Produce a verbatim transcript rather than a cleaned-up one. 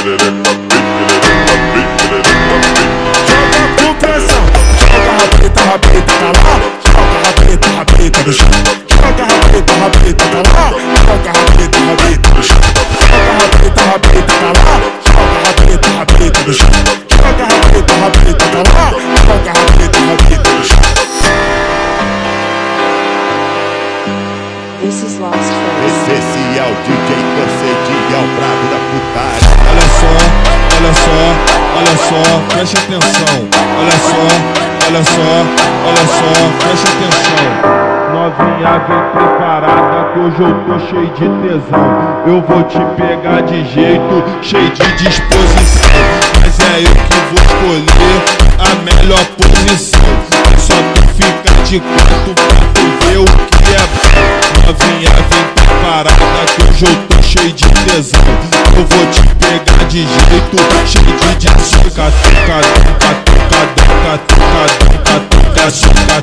com pressão. Joga rabeta, rabeta pra lá, joga rabeta, rabeta no chão. Joga rabeta, rabeta pra lá, joga rabeta, rabeta no chão. Joga rabeta, rabeta pra lá, joga rabeta, rabeta no chão. Joga rabeta, rabeta pra lá, joga rabeta, rabeta no chão. This is Lost Trace. Especial D J Cancedial, brabo da putaria. Olha só, olha só, olha só, preste atenção. Olha só, olha só, olha só, preste atenção. Novinha, vem preparada que hoje eu tô cheio de tesão. Eu vou te pegar de jeito, cheio de disposição. Mas é eu que vou escolher a melhor posição. É só tu ficar de quatro pra tu ver o que é bom. Novinha, vem preparada que hoje eu tô cheio de tesão. Eu vou te pegar de jeito, cheio de disposição. Catucadão, catucadão, catucadão, catucadão,